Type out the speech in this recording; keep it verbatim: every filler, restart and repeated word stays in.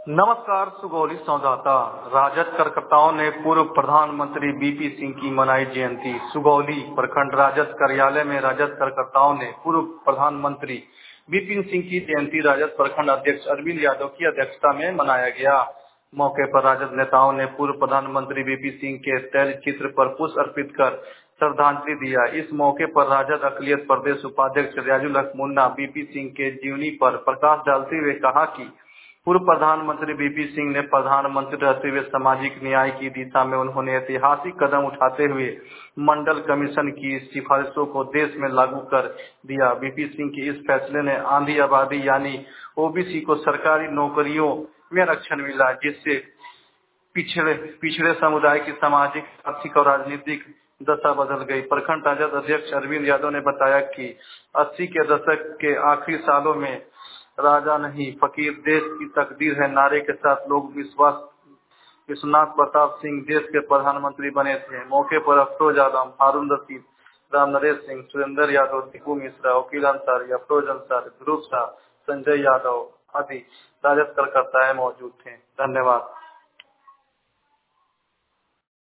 नमस्कार। सुगौली संवाददाता। राजद कार्यकर्ताओं ने पूर्व प्रधानमंत्री बीपी सिंह की मनाई जयंती। सुगौली प्रखंड राजद कार्यालय में राजद कार्यकर्ताओं ने पूर्व प्रधानमंत्री बीपी सिंह की जयंती राजद प्रखंड अध्यक्ष अरविंद यादव की अध्यक्षता में मनाया गया। मौके पर राजद नेताओं ने पूर्व प्रधानमंत्री बीपी सिंह के तैल चित्र पर पुष्प अर्पित कर श्रद्धांजलि दिया। इस मौके पर राजद अखिलेश प्रदेश उपाध्यक्ष रियाजुल हक मुन्ना बीपी सिंह के जीवनी पर प्रकाश डालते हुए कहा कि पूर्व प्रधानमंत्री बीपी सिंह ने प्रधानमंत्री रहते हुए सामाजिक न्याय की दिशा में उन्होंने ऐतिहासिक कदम उठाते हुए मंडल कमीशन की सिफारिशों को देश में लागू कर दिया। बीपी सिंह के इस फैसले ने आंधी आबादी यानी ओबीसी को सरकारी नौकरियों में आरक्षण मिला, जिससे पिछड़े पिछड़े समुदाय की सामाजिक, आर्थिक और राजनीतिक दशा बदल गई। प्रखंड राजद अध्यक्ष अरविंद यादव ने बताया कि अस्सी के दशक के आखिरी सालों में राजा नहीं फकीर देश की तकदीर है नारे के साथ लोग विश्वास विश्वनाथ प्रताप सिंह देश के प्रधानमंत्री बने थे। मौके पर अफरोज आलम, हारून रशीद, राम नरेश सिंह, सुरेंद्र यादव, दीपू मिश्रा, वकील अंसारी, अफरोज अंसारी, ध्रुव शाह, संजय यादव आदि राजद कार्यकर्ता मौजूद थे। धन्यवाद।